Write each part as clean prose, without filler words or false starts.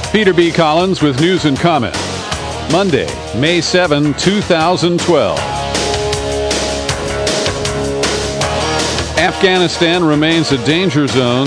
Peter B. Collins with news and comment. Monday, May 7, 2012. Afghanistan remains a danger zone,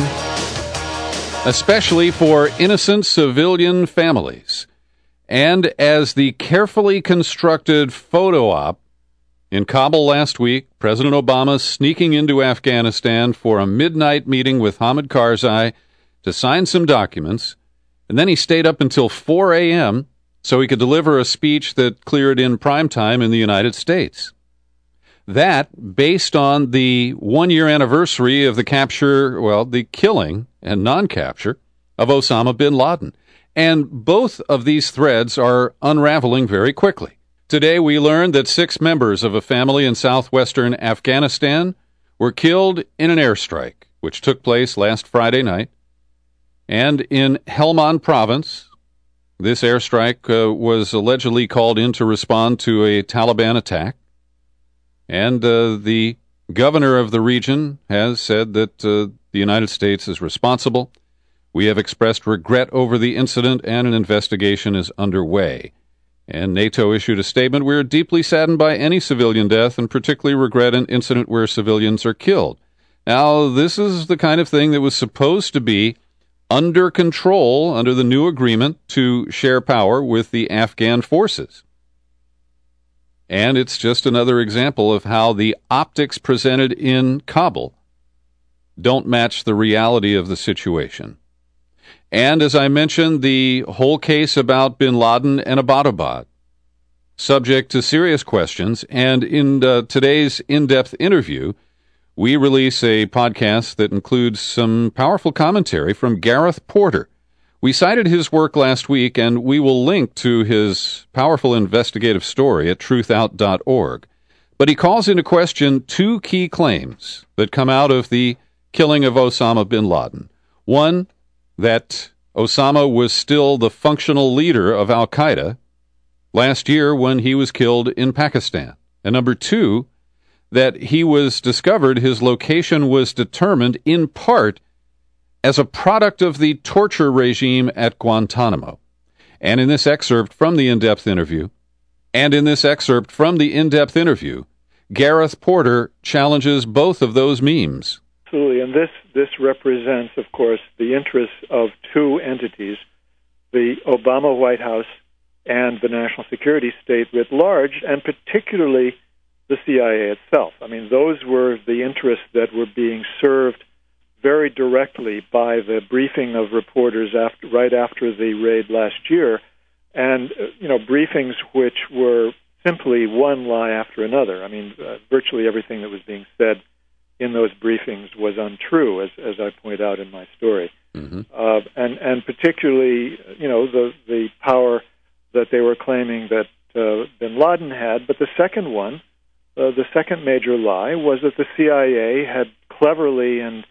especially for innocent civilian families. And as the carefully constructed photo op in Kabul last week, President Obama sneaking into Afghanistan for a midnight meeting with Hamid Karzai to sign some documents, and then he stayed up until 4 a.m. so he could deliver a speech that cleared in prime time in the United States. That, based on the one-year anniversary of the the killing and non-capture of Osama bin Laden. And both of these threads are unraveling very quickly. Today we learned that 6 members of a family in southwestern Afghanistan were killed in an airstrike, which took place last Friday night. And in Helmand province, this airstrike was allegedly called in to respond to a Taliban attack. And the governor of the region has said that the United States is responsible. We have expressed regret over the incident, and an investigation is underway. And NATO issued a statement: "We are deeply saddened by any civilian death and particularly regret an incident where civilians are killed." Now, this is the kind of thing that was supposed to be under control under the new agreement to share power with the Afghan forces. And it's just another example of how the optics presented in Kabul don't match the reality of the situation. And as I mentioned, the whole case about bin Laden and Abbottabad, subject to serious questions. And in today's in-depth interview, we release a podcast that includes some powerful commentary from Gareth Porter. We cited his work last week, and we will link to his powerful investigative story at truthout.org. But he calls into question 2 key claims that come out of the killing of Osama bin Laden. One, that Osama was still the functional leader of al-Qaeda last year when he was killed in Pakistan. And number 2, that he was discovered, his location was determined in part as a product of the torture regime at Guantanamo. And in this excerpt from the in-depth interview, Gareth Porter challenges both of those memes. Absolutely, and this represents, of course, the interests of 2 entities, the Obama White House and the national security state writ large, and particularly the CIA itself. I mean, those were the interests that were being served very directly by the briefing of reporters right after the raid last year, and briefings which were simply one lie after another. I mean, virtually everything that was being said in those briefings was untrue, as I point out in my story. Mm-hmm. And particularly, the power that they were claiming that bin Laden had. But the second one, the second major lie, was that the CIA had cleverly in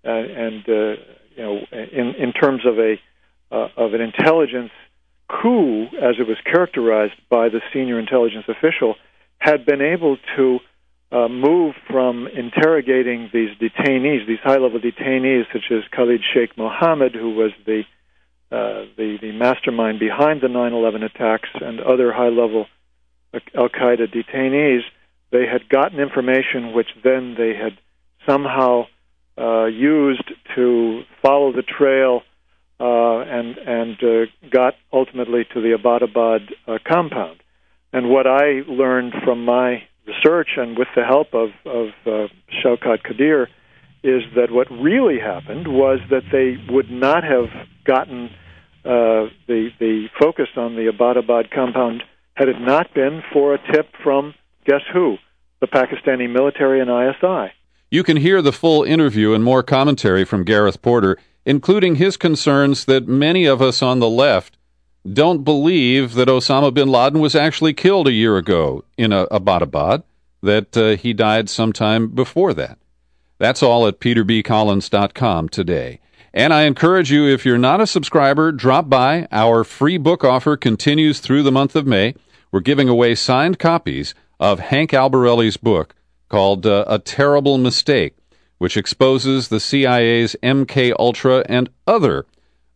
terms of an intelligence coup, as it was characterized by the senior intelligence official, had been able to move from interrogating these detainees, these high-level detainees, such as Khalid Sheikh Mohammed, who was the mastermind behind the 9/11 attacks, and other high-level al-Qaeda detainees. They had gotten information which then they had somehow used to follow the trail and got ultimately to the Abbottabad compound. And what I learned from my research and with the help of Shaukat Qadir is that what really happened was that they would not have gotten the focus on the Abbottabad compound had it not been for a tip from, guess who? The Pakistani military and ISI. You can hear the full interview and more commentary from Gareth Porter, including his concerns that many of us on the left don't believe that Osama bin Laden was actually killed a year ago in Abbottabad, that he died sometime before that. That's all at peterbcollins.com today. And I encourage you, if you're not a subscriber, drop by. Our free book offer continues through the month of May. We're giving away signed copies of Hank Albarelli's book called A Terrible Mistake, which exposes the CIA's MK Ultra and other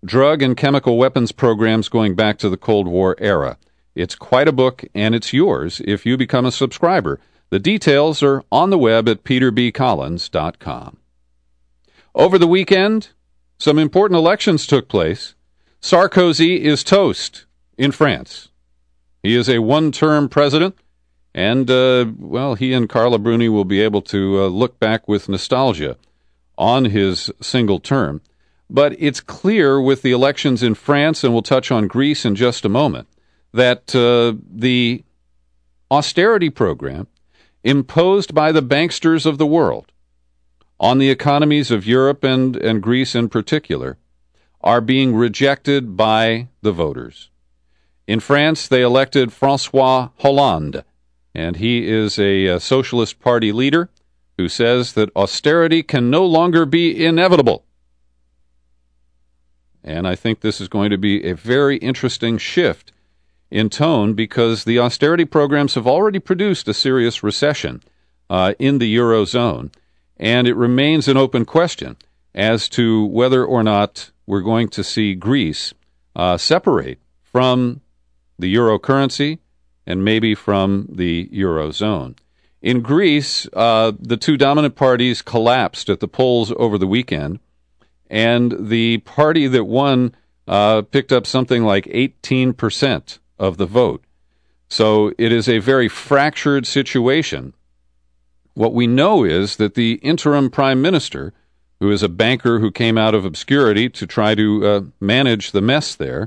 Drug and Chemical Weapons Programs Going Back to the Cold War Era. It's quite a book, and it's yours if you become a subscriber. The details are on the web at peterbcollins.com. Over the weekend, some important elections took place. Sarkozy is toast in France. He is a one-term president, and, he and Carla Bruni will be able to look back with nostalgia on his single term. But it's clear with the elections in France, and we'll touch on Greece in just a moment, that the austerity program imposed by the banksters of the world on the economies of Europe and Greece in particular are being rejected by the voters. In France, they elected François Hollande, and he is a Socialist Party leader who says that austerity can no longer be inevitable. And I think this is going to be a very interesting shift in tone because the austerity programs have already produced a serious recession in the Eurozone, and it remains an open question as to whether or not we're going to see Greece separate from the euro currency and maybe from the Eurozone. In Greece, the two dominant parties collapsed at the polls over the weekend, and the party that won picked up something like 18% of the vote. So it is a very fractured situation. What we know is that the interim prime minister, who is a banker who came out of obscurity to try to manage the mess there,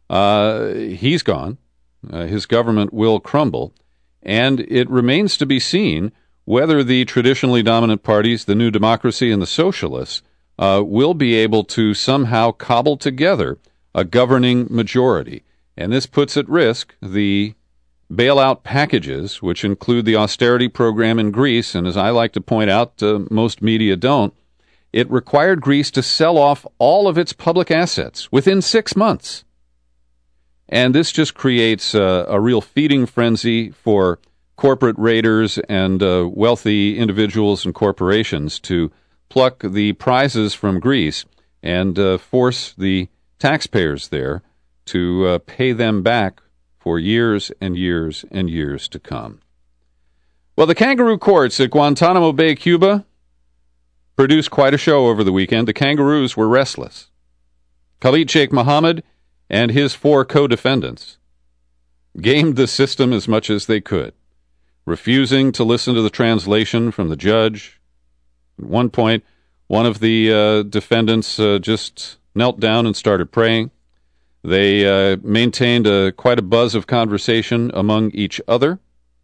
he's gone. His government will crumble. And it remains to be seen whether the traditionally dominant parties, the New Democracy and the Socialists, will be able to somehow cobble together a governing majority. And this puts at risk the bailout packages, which include the austerity program in Greece. And as I like to point out, most media don't. It required Greece to sell off all of its public assets within 6 months. And this just creates a real feeding frenzy for corporate raiders and wealthy individuals and corporations to pluck the prizes from Greece and force the taxpayers there to pay them back for years and years and years to come. Well, the kangaroo courts at Guantanamo Bay, Cuba, produced quite a show over the weekend. The kangaroos were restless. Khalid Sheikh Mohammed and his 4 co-defendants gamed the system as much as they could, refusing to listen to the translation from the judge. At one point, one of the defendants just knelt down and started praying. They maintained quite a buzz of conversation among each other,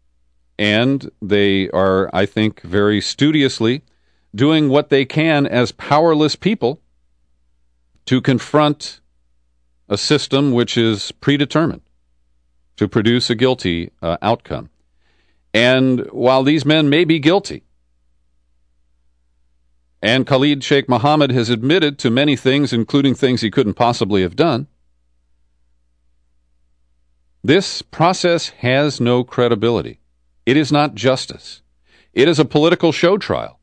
and they are, I think, very studiously doing what they can as powerless people to confront a system which is predetermined to produce a guilty outcome. And while these men may be guilty, and Khalid Sheikh Mohammed has admitted to many things, including things he couldn't possibly have done, this process has no credibility. It is not justice. It is a political show trial.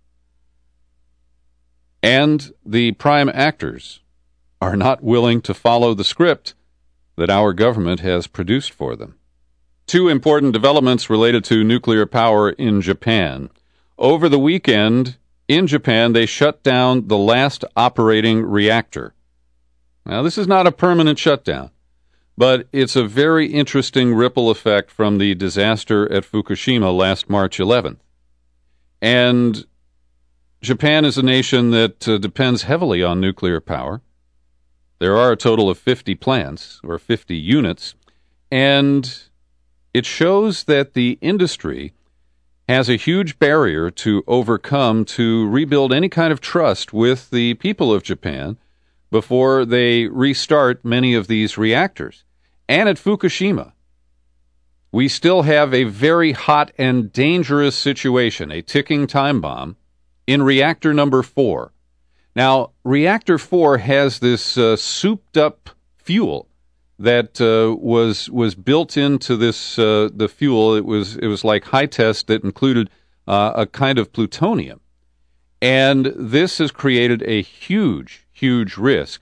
And the prime actors are not willing to follow the script that our government has produced for them. 2 important developments related to nuclear power in Japan. Over the weekend, in Japan, they shut down the last operating reactor. Now, this is not a permanent shutdown, but it's a very interesting ripple effect from the disaster at Fukushima last March 11th. And Japan is a nation that depends heavily on nuclear power. There are a total of 50 plants, or 50 units, and it shows that the industry has a huge barrier to overcome to rebuild any kind of trust with the people of Japan before they restart many of these reactors. And at Fukushima, we still have a very hot and dangerous situation, a ticking time bomb, in reactor number 4. Now, reactor 4 has this souped-up fuel that was built into this the fuel. It was like high test that included a kind of plutonium, and this has created a huge risk.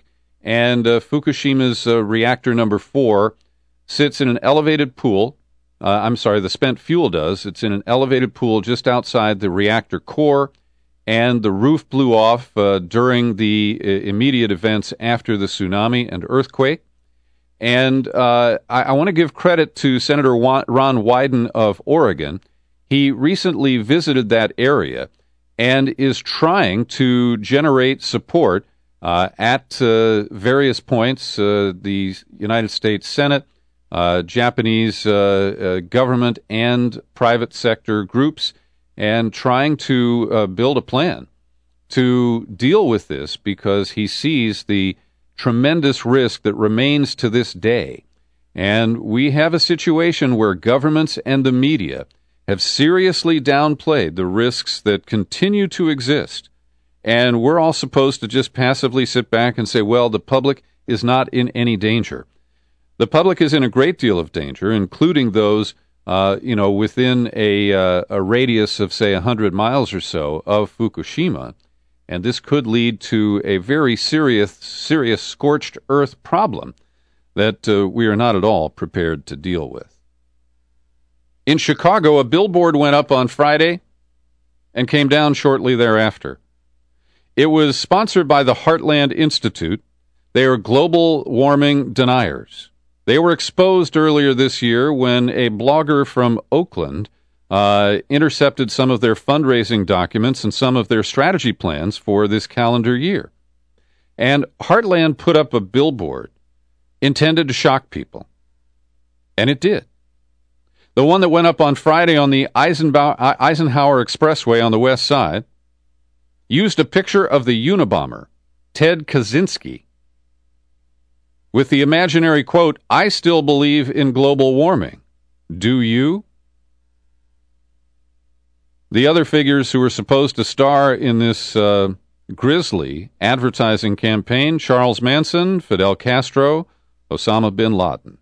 and Fukushima's reactor number 4 sits in an elevated pool. The spent fuel does. It's in an elevated pool just outside the reactor core, and the roof blew off during the immediate events after the tsunami and earthquake. And I want to give credit to Senator Ron Wyden of Oregon. He recently visited that area and is trying to generate support at various points, the United States Senate, Japanese government and private sector groups, and trying to build a plan to deal with this, because he sees the tremendous risk that remains to this day. And we have a situation where governments and the media have seriously downplayed the risks that continue to exist. And we're all supposed to just passively sit back and say, well, the public is not in any danger. The public is in a great deal of danger, including those, within a radius of, say, 100 miles or so of Fukushima. And this could lead to a very serious scorched earth problem that we are not at all prepared to deal with. In Chicago, a billboard went up on Friday and came down shortly thereafter. It was sponsored by the Heartland Institute. They are global warming deniers. They were exposed earlier this year when a blogger from Oakland intercepted some of their fundraising documents and some of their strategy plans for this calendar year. And Heartland put up a billboard intended to shock people. And it did. The one that went up on Friday on the Eisenhower Expressway on the west side used a picture of the Unabomber, Ted Kaczynski, with the imaginary quote, "I still believe in global warming. Do you?" The other figures who were supposed to star in this grisly advertising campaign: Charles Manson, Fidel Castro, Osama bin Laden.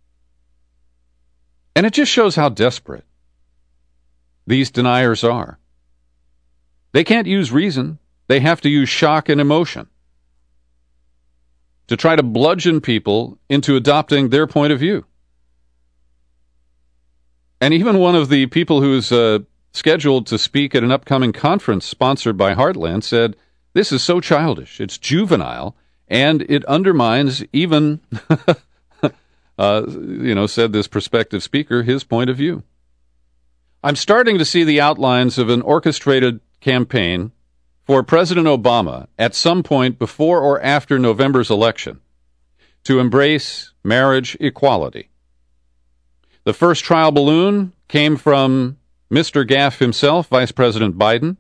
And it just shows how desperate these deniers are. They can't use reason. They have to use shock and emotion to try to bludgeon people into adopting their point of view. And even one of the people who's scheduled to speak at an upcoming conference sponsored by Heartland said, "This is so childish, it's juvenile, and it undermines even," said this prospective speaker, his point of view. I'm starting to see the outlines of an orchestrated campaign for President Obama at some point before or after November's election to embrace marriage equality. The first trial balloon came from Mr. Gaff himself, Vice President Biden,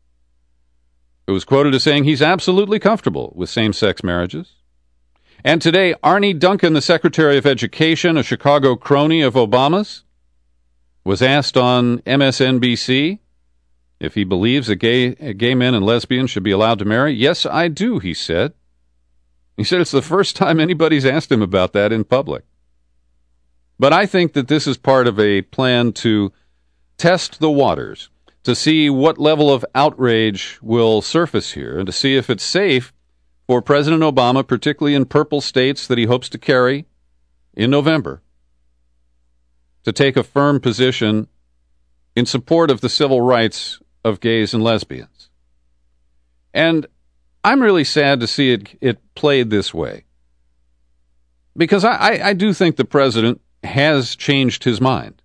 who was quoted as saying he's absolutely comfortable with same-sex marriages. And today, Arne Duncan, the Secretary of Education, a Chicago crony of Obama's, was asked on MSNBC if he believes that gay men and lesbians should be allowed to marry. "Yes, I do," he said. He said it's the first time anybody's asked him about that in public. But I think that this is part of a plan to test the waters, to see what level of outrage will surface here, and to see if it's safe for President Obama, particularly in purple states that he hopes to carry in November, to take a firm position in support of the civil rights of gays and lesbians. And I'm really sad to see it played this way, because I do think the president has changed his mind.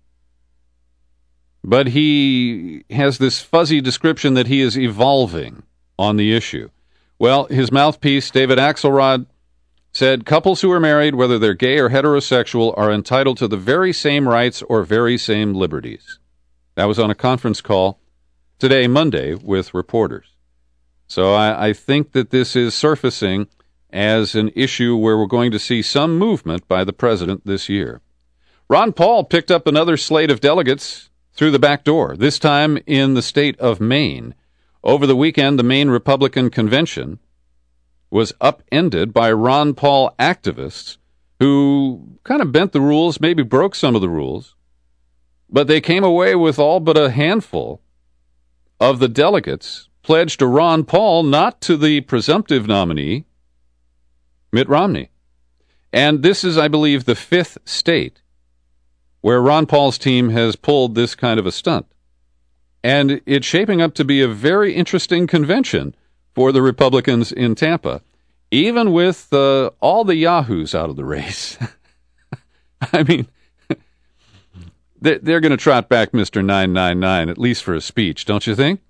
But he has this fuzzy description that he is evolving on the issue. Well, his mouthpiece, David Axelrod, said couples who are married, whether they're gay or heterosexual, are entitled to the very same rights or very same liberties. That was on a conference call today, Monday, with reporters. So I think that this is surfacing as an issue where we're going to see some movement by the president this year. Ron Paul picked up another slate of delegates through the back door, this time in the state of Maine. Over the weekend, the Maine Republican Convention was upended by Ron Paul activists who kind of bent the rules, maybe broke some of the rules, but they came away with all but a handful of the delegates pledged to Ron Paul, not to the presumptive nominee, Mitt Romney. And this is, I believe, the fifth state where Ron Paul's team has pulled this kind of a stunt. And it's shaping up to be a very interesting convention for the Republicans in Tampa, even with all the yahoos out of the race. I mean, they're going to trot back Mr. 999, at least for a speech, don't you think?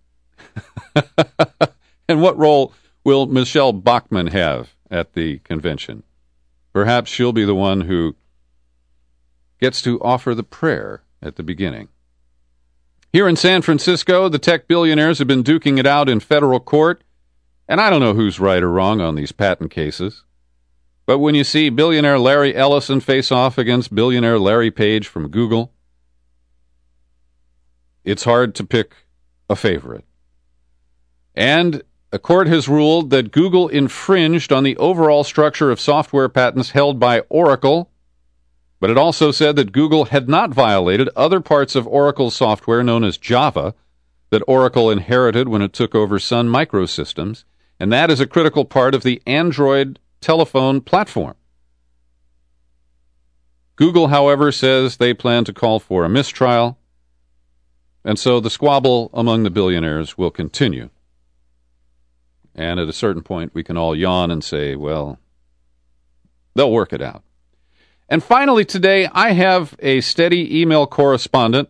And what role will Michelle Bachmann have at the convention? Perhaps she'll be the one who gets to offer the prayer at the beginning. Here in San Francisco, the tech billionaires have been duking it out in federal court, and I don't know who's right or wrong on these patent cases. But when you see billionaire Larry Ellison face off against billionaire Larry Page from Google, it's hard to pick a favorite. And a court has ruled that Google infringed on the overall structure of software patents held by Oracle, but it also said that Google had not violated other parts of Oracle's software known as Java that Oracle inherited when it took over Sun Microsystems, and that is a critical part of the Android telephone platform. Google, however, says they plan to call for a mistrial, and so the squabble among the billionaires will continue. And at a certain point, we can all yawn and say, well, they'll work it out. And finally today, I have a steady email correspondent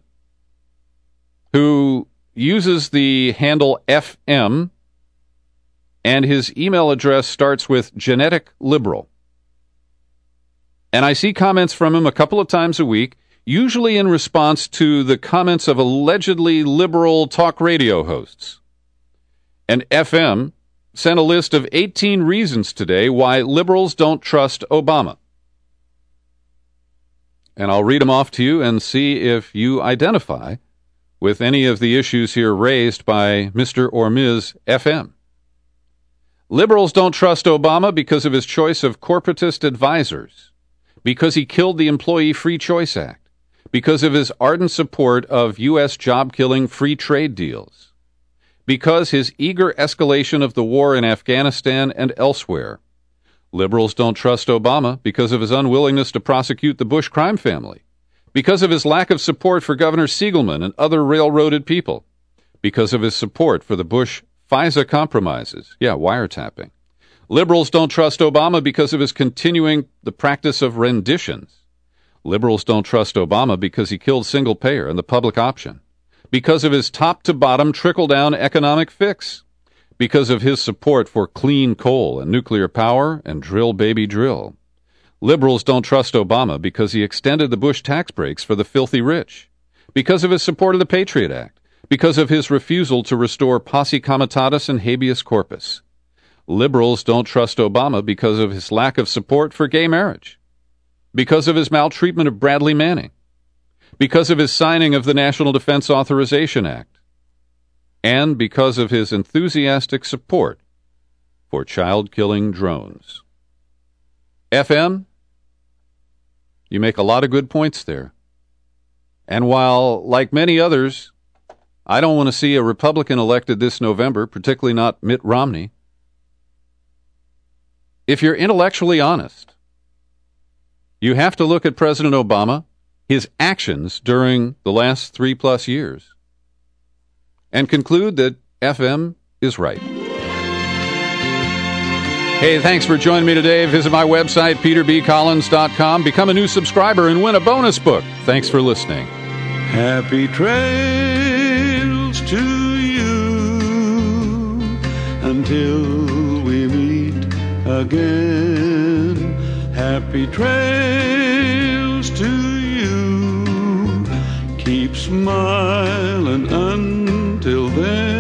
who uses the handle FM, and his email address starts with genetic liberal. And I see comments from him a couple of times a week, usually in response to the comments of allegedly liberal talk radio hosts. And FM sent a list of 18 reasons today why liberals don't trust Obama. And I'll read them off to you and see if you identify with any of the issues here raised by Mr. or Ms. FM. Liberals don't trust Obama because of his choice of corporatist advisors, because he killed the Employee Free Choice Act, because of his ardent support of U.S. job-killing free trade deals, because his eager escalation of the war in Afghanistan and elsewhere. Liberals don't trust Obama because of his unwillingness to prosecute the Bush crime family, because of his lack of support for Governor Siegelman and other railroaded people, because of his support for the Bush FISA compromises, wiretapping. Liberals don't trust Obama because of his continuing the practice of renditions. Liberals don't trust Obama because he killed single payer and the public option, because of his top-to-bottom trickle-down economic fix, because of his support for clean coal and nuclear power and drill, baby, drill. Liberals don't trust Obama because he extended the Bush tax breaks for the filthy rich, because of his support of the Patriot Act, because of his refusal to restore posse comitatus and habeas corpus. Liberals don't trust Obama because of his lack of support for gay marriage, because of his maltreatment of Bradley Manning, because of his signing of the National Defense Authorization Act, and because of his enthusiastic support for child-killing drones. FM, you make a lot of good points there. And while, like many others, I don't want to see a Republican elected this November, particularly not Mitt Romney, if you're intellectually honest, you have to look at President Obama, his actions during the last 3+ years, and conclude that FM is right. Hey, thanks for joining me today. Visit my website, peterbcollins.com. Become a new subscriber and win a bonus book. Thanks for listening. Happy trails to you until we meet again. Happy trails to you. Keep smiling until then.